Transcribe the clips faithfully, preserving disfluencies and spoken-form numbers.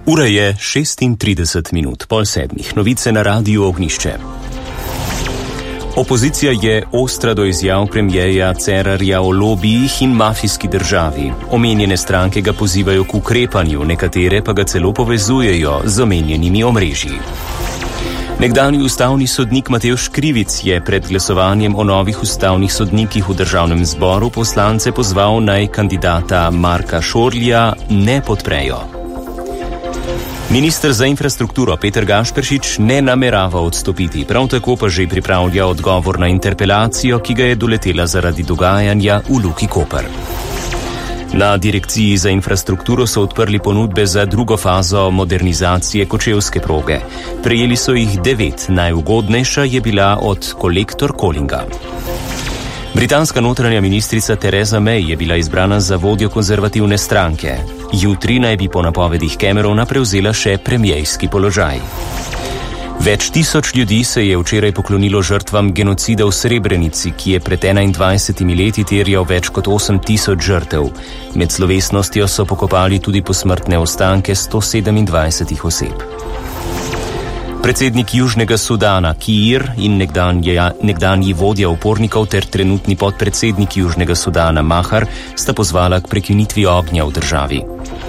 Ura je šestintrideset minut, pol sedmih. Novice na Radiu Ognjišče. Opozicija je ostra do izjav premierja Cerarja o lobijih in mafijski državi. Omenjene stranke ga pozivajo k ukrepanju, nekatere pa ga celo povezujejo z omenjenimi omrežji. Nekdanji ustavni sodnik Matevž Krivic je pred glasovanjem o novih ustavnih sodnikih v državnem zboru poslance pozval, naj kandidata Marka Šorlija ne podprejo. Minister za infrastrukturo Peter Gašperšič ne namerava odstopiti, prav tako pa že pripravlja odgovor na interpelacijo, ki ga je doletela zaradi dogajanja v Luki Koper. Na direkciji za infrastrukturo so odprli ponudbe za drugo fazo modernizacije kočevske proge. Prejeli so jih devet, najugodnejša je bila od Kolektor Kolinga. Britanska notranja ministrica Theresa May je bila izbrana za vodjo konzervativne stranke. Jutri naj bi po napovedih Camerona prevzela še premierski položaj. Več tisoč ljudi se je včeraj poklonilo žrtvam genocida v Srebrenici, ki je pred enaindvajsetimi leti terjal več kot osem tisoč žrtev. Med slovesnostjo so pokopali tudi posmrtne ostanke sto sedemindvajsetih oseb. Predsednik Južnega Sudana Kiir in nekdanji, nekdanji vodja upornikov ter trenutni podpredsednik Južnega Sudana Mahar sta pozvala k prekinitvi ognja v državi.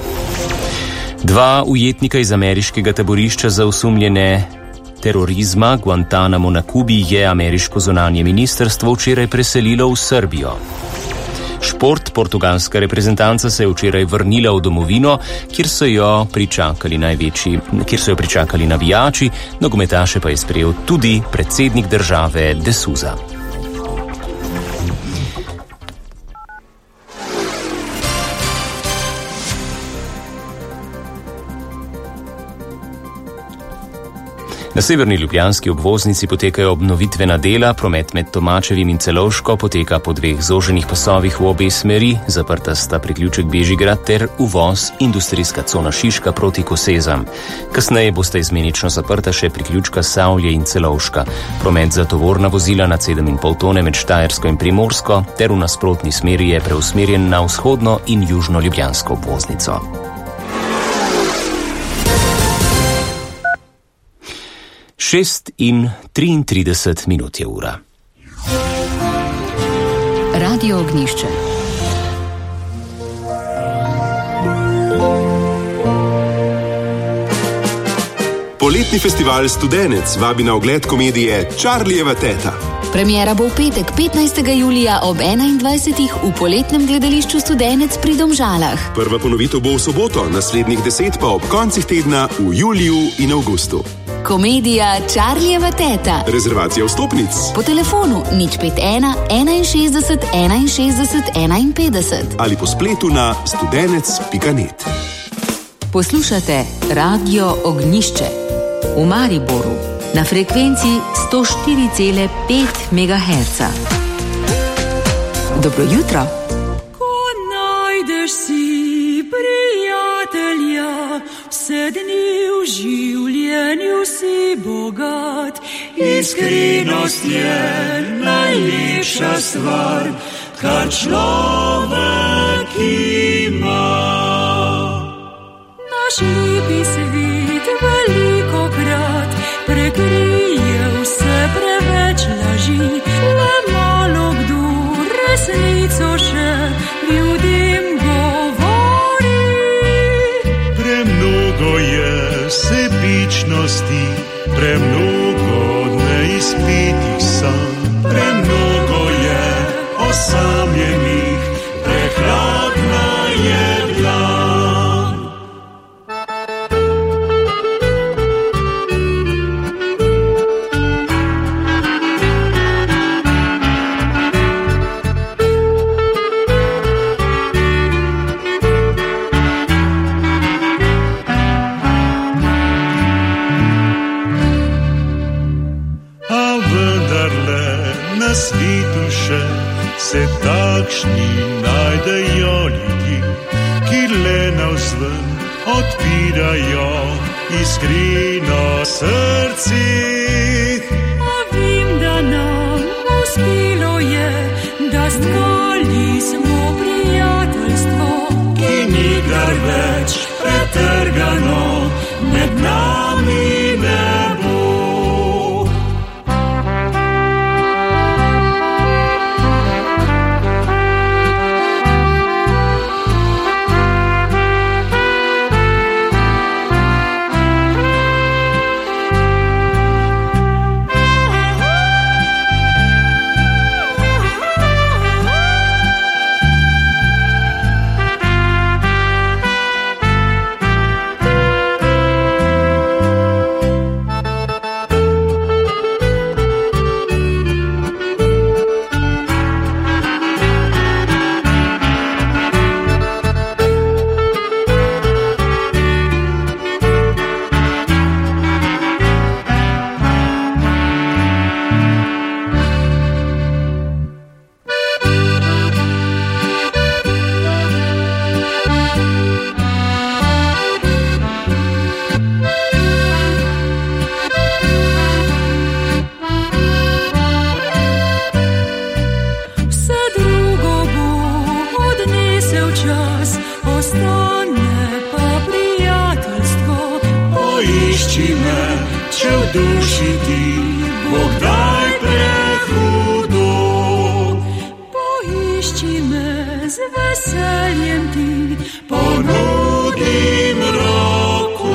Dva ujetnika iz ameriškega taborišča za osumljene terorizma Guantanamo na Kubi je ameriško zunanje ministrstvo včeraj preselilo v Srbijo. Šport, portugalska reprezentanca se je včeraj vrnila v domovino, kjer so jo pričakali največji, kjer so jo pričakali navijači, nogometaše pa je sprejel tudi predsednik države De Souza. Na severni ljubljanski obvoznici potekajo obnovitvena dela, promet med Tomačevim in Celovško poteka po dveh zoženih pasovih v obe smeri, zaprta sta priključek Bežigrad ter uvoz industrijska cona Šiška proti Kosezam. Kasneje bosta izmenično zaprta še priključka Savlje in Celovška. Promet za tovorna vozila nad sedem in pol tone med Štajersko in Primorsko ter v nasprotni smeri je preusmerjen na vzhodno in južno ljubljansko obvoznico. Šest in triintrideset minut je ura. Radio Ognjišče. Poletni festival Studenec vabi na ogled komedije Charlijeva teta. Premiera bo v petek petnajstega julija ob enaindvajsetih v poletnem gledališču Studenec pri Domžalah. Prva ponovitev bo v soboto, naslednjih deset pa ob koncih tedna v juliju in avgustu. Komedija Charlijeva teta. Rezervacija vstopnic po telefonu nič pet ena enainšestdeset enainšestdeset enainpetdeset ali po spletu na studenec pika net. Poslušate Radio Ognjišče v Mariboru na frekvenci sto štiri cela pet megaherca. Dobro jutro. Ko najdeš si prijatelja, vse dni v življenju si bogat, iskrenost je najlepša stvar, kar človek ima. Naš lepi svet velikokrat prekrije vse preveč laži, le malo kdo resnico še ljudem govori. Premnogo je sebičnosti, premnogo neizpitih sanj, premnogo je osamljenih, prehladna je dlan. Se takšni najdejo ljudi, ki le navzven odpirajo iskreno srce. A vem, da nam uspelo je, da stkali smo prijateljstvo, ki nikdar več pretrgano še v duši ti, Bog daj prehudo. Poišči me z veseljem ti, ponudim roko.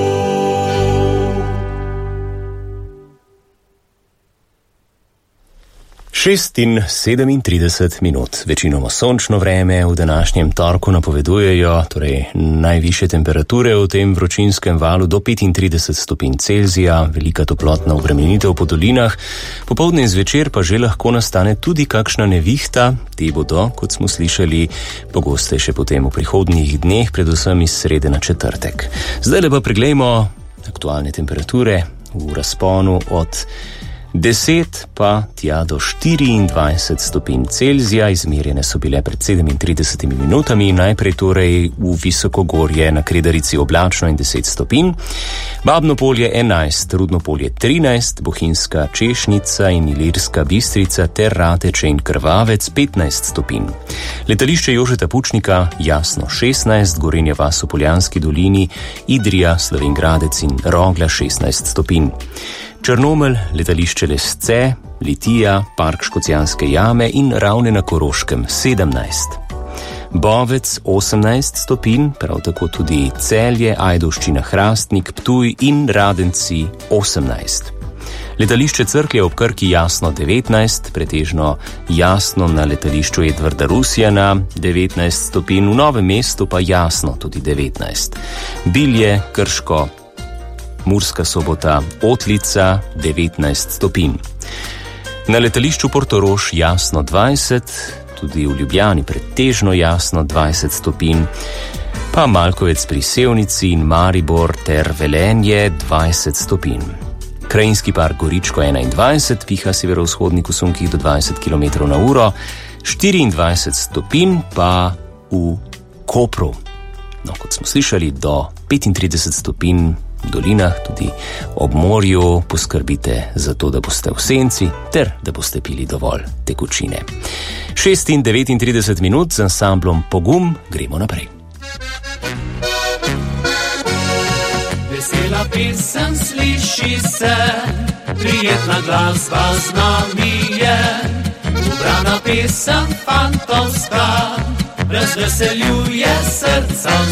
šest in sedemintrideset minut. Večinoma sončno vreme v današnjem torku napovedujejo, torej najvišje temperature v tem vročinskem valu do petintrideset stopinj Celzija, velika toplotna obremenitev po dolinah, popoldne in zvečer pa že lahko nastane tudi kakšna nevihta, te bodo, kot smo slišali, pogostejše potem v prihodnjih dneh, predvsem iz srede na četrtek. Zdaj pa preglejmo aktualne temperature v razponu od deset pa tja do štiriindvajset stopinj Celzija, izmerjene so bile pred sedemintridesetimi minutami, najprej torej v Visokogorje na Kredarici oblačno in deset stopinj, Babno Polje enajst, Rudno Polje trinajst, Bohinjska Češnica in Ilirska Bistrica ter Rateče in Krvavec petnajst stopinj. Letališče Jožeta Pučnika Jasno šestnajst, Gorenja vas v Poljanski dolini, Idrija, Slovenj Gradec in Rogla šestnajst stopinj. Črnomelj, letališče Lesce, Litija, Park Škocjanske jame in Ravne na Koroškem sedemnajst. Bovec osemnajst stopinj, prav tako tudi Celje, Ajdovščina Hrastnik, Ptuj in Radenci osemnajst. Letališče Cerklje ob Krki Jasno devetnajst, pretežno jasno na letališču Edvarda Rusjana devetnajst stopinj, v Novem mestu pa jasno tudi devetnajst. Bilje, Krško, Murska Sobota, Otlica devetnajst stopinj. Na letališču Portorož jasno dvajset, tudi v Ljubljani pretežno jasno dvajset stopinj, pa Malkovec pri Sevnici in Maribor ter Velenje dvajset stopinj. Krajinski park Goričko enaindvajset, piha severovzhodnik v sunkih do dvajset kilometrov na uro, štiriindvajset stopinj pa v Kopru. No, kot smo slišali, do petintrideset stopinj v dolinah, tudi ob morju, poskrbite za to, da boste v senci ter da boste pili dovolj tekočine. šest in devetintrideset minut z ansamblom Pogum, gremo naprej. Vesela pesem sliši se, prijetna glasba z nami je, ubrana pesem fantovska, razveseljuje srca.